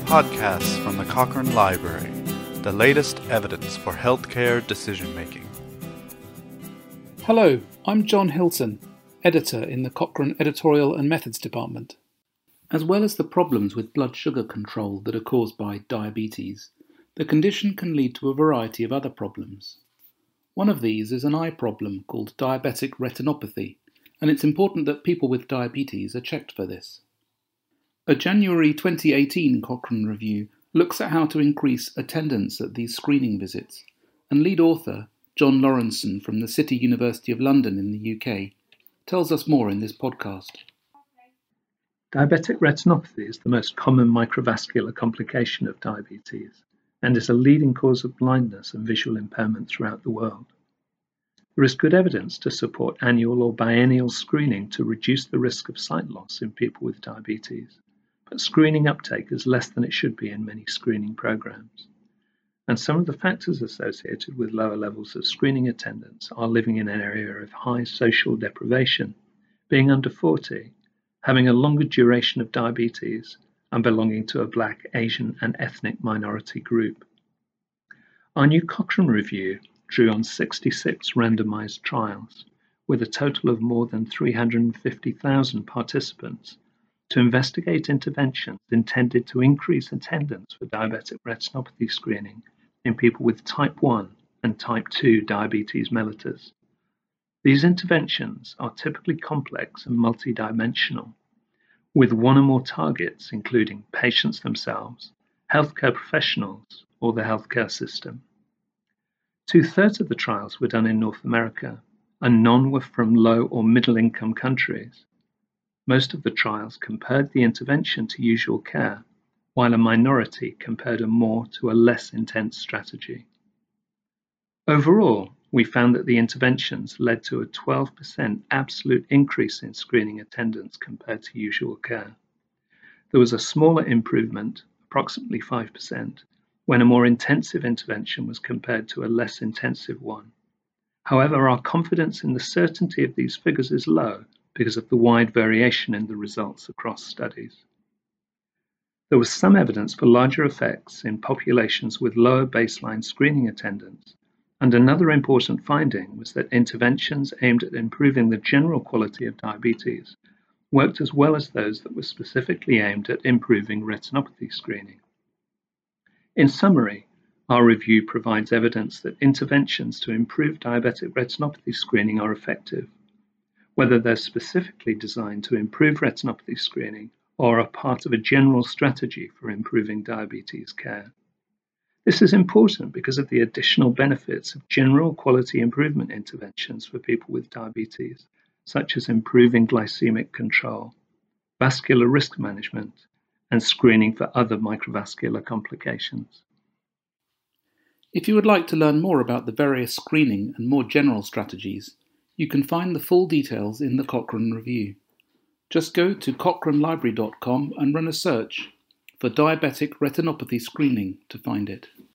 podcasts from the Cochrane Library, the latest evidence for healthcare decision-making. Hello, I'm John Hilton, editor in the Cochrane Editorial and Methods Department. As well as the problems with blood sugar control that are caused by diabetes, the condition can lead to a variety of other problems. One of these is an eye problem called diabetic retinopathy, and it's important that people with diabetes are checked for this. A January 2018 Cochrane review looks at how to increase attendance at these screening visits, and lead author, John Lawrenson from the City University of London in the UK, tells us more in this podcast. Diabetic retinopathy is the most common microvascular complication of diabetes and is a leading cause of blindness and visual impairment throughout the world. There is good evidence to support annual or biennial screening to reduce the risk of sight loss in people with diabetes, but screening uptake is less than it should be in many screening programs. And some of the factors associated with lower levels of screening attendance are living in an area of high social deprivation, being under 40, having a longer duration of diabetes, and belonging to a Black, Asian, and ethnic minority group. Our new Cochrane review drew on 66 randomized trials, with a total of more than 350,000 participants, to investigate interventions intended to increase attendance for diabetic retinopathy screening in people with type 1 and type 2 diabetes mellitus. These interventions are typically complex and multidimensional, with one or more targets including patients themselves, healthcare professionals, or the healthcare system. 2/3 of the trials were done in North America, and none were from low or middle-income countries. Most of the trials compared the intervention to usual care, while a minority compared a more to a less intense strategy. Overall, we found that the interventions led to a 12% absolute increase in screening attendance compared to usual care. There was a smaller improvement, approximately 5%, when a more intensive intervention was compared to a less intensive one. However, our confidence in the certainty of these figures is low because of the wide variation in the results across studies. There was some evidence for larger effects in populations with lower baseline screening attendance, and another important finding was that interventions aimed at improving the general quality of diabetes worked as well as those that were specifically aimed at improving retinopathy screening. In summary, our review provides evidence that interventions to improve diabetic retinopathy screening are effective, whether they're specifically designed to improve retinopathy screening or are part of a general strategy for improving diabetes care. This is important because of the additional benefits of general quality improvement interventions for people with diabetes, such as improving glycemic control, vascular risk management, and screening for other microvascular complications. If you would like to learn more about the various screening and more general strategies, you can find the full details in the Cochrane review. Just go to cochranelibrary.com and run a search for diabetic retinopathy screening to find it.